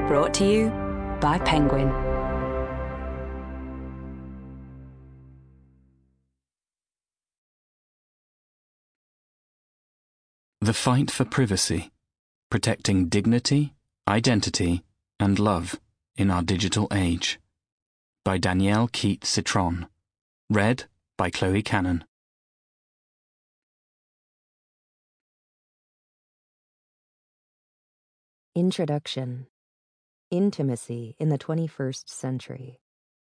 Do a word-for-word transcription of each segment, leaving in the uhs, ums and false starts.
Brought to you by Penguin. The Fight for Privacy: Protecting Dignity, Identity, and Love in Our Digital Age, by Danielle Keat-Citron. Read by Chloe Cannon. Introduction. Intimacy in the twenty-first century.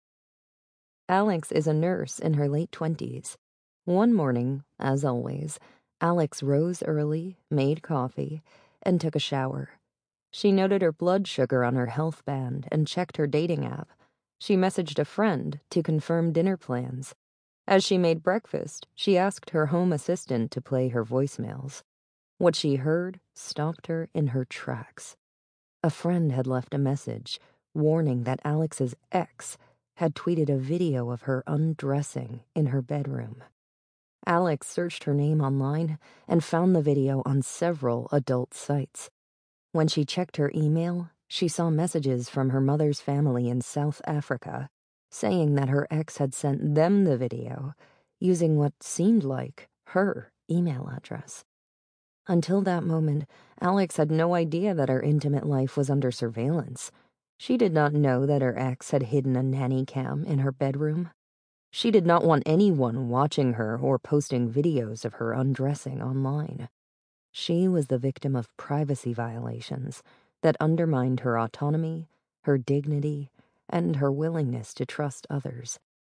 Alex is a nurse in her late twenties. One morning, as always, Alex rose early, made coffee, and took a shower. She noted her blood sugar on her health band and checked her dating app. She messaged a friend to confirm dinner plans. As she made breakfast, she asked her home assistant to play her voicemails. What she heard stopped her in her tracks. A friend had left a message warning that Alex's ex had tweeted a video of her undressing in her bedroom. Alex searched her name online and found the video on several adult sites. When she checked her email, she saw messages from her mother's family in South Africa saying that her ex had sent them the video using what seemed like her email address. Until that moment, Alex had no idea that her intimate life was under surveillance. She did not know that her ex had hidden a nanny cam in her bedroom. She did not want anyone watching her or posting videos of her undressing online. She was the victim of privacy violations that undermined her autonomy, her dignity, and her willingness to trust others.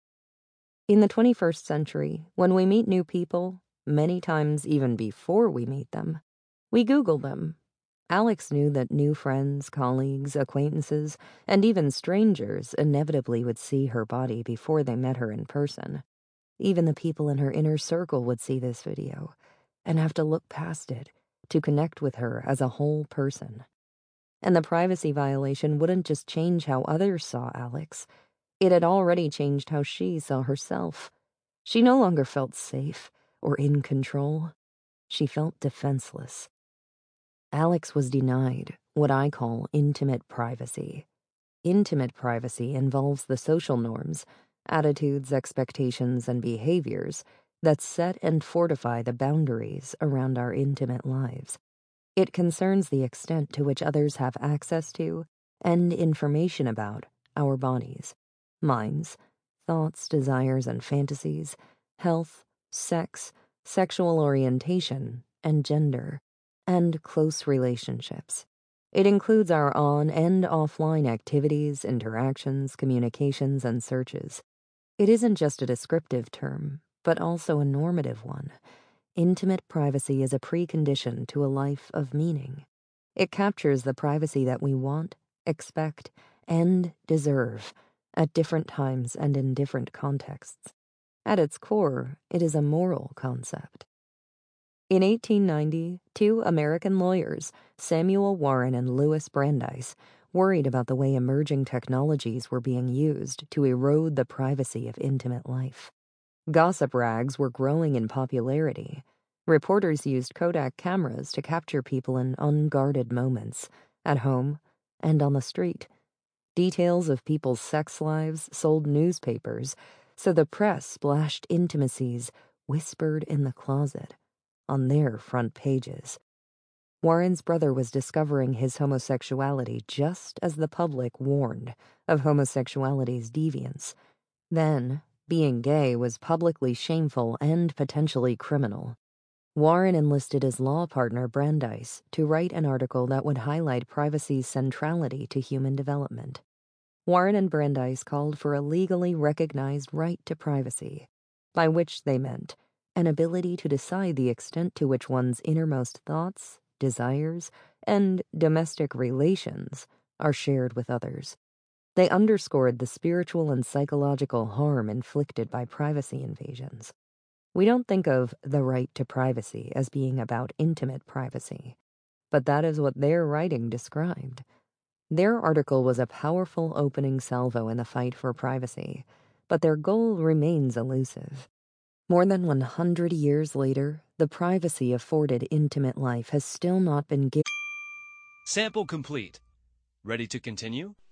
In the twenty-first century, when we meet new people, many times even before we meet them, we Google them. Alex knew that new friends, colleagues, acquaintances, and even strangers inevitably would see her body before they met her in person. Even the people in her inner circle would see this video and have to look past it to connect with her as a whole person. And the privacy violation wouldn't just change how others saw Alex. It had already changed how she saw herself. She no longer felt safe or in control. She felt defenseless. Alex was denied what I call intimate privacy. Intimate privacy involves the social norms, attitudes, expectations, and behaviors that set and fortify the boundaries around our intimate lives. It concerns the extent to which others have access to and information about our bodies, minds, thoughts, desires, and fantasies, health, sex, sexual orientation, and gender, and close relationships. It includes our on- and offline activities, interactions, communications, and searches. It isn't just a descriptive term, but also a normative one. Intimate privacy is a precondition to a life of meaning. It captures the privacy that we want, expect, and deserve at different times and in different contexts. At its core, it is a moral concept. In eighteen ninety, two American lawyers, Samuel Warren and Louis Brandeis, worried about the way emerging technologies were being used to erode the privacy of intimate life. Gossip rags were growing in popularity. Reporters used Kodak cameras to capture people in unguarded moments, at home and on the street. Details of people's sex lives sold newspapers, so the press splashed intimacies whispered in the closet on their front pages. Warren's brother was discovering his homosexuality just as the public warned of homosexuality's deviance. Then, being gay was publicly shameful and potentially criminal. Warren enlisted his law partner Brandeis to write an article that would highlight privacy's centrality to human development. Warren and Brandeis called for a legally recognized right to privacy, by which they meant an ability to decide the extent to which one's innermost thoughts, desires, and domestic relations are shared with others. They underscored the spiritual and psychological harm inflicted by privacy invasions. We don't think of the right to privacy as being about intimate privacy, but that is what their writing described. Their article was a powerful opening salvo in the fight for privacy, but their goal remains elusive. More than one hundred years later, the privacy afforded intimate life has still not been given. Sample complete. Ready to continue?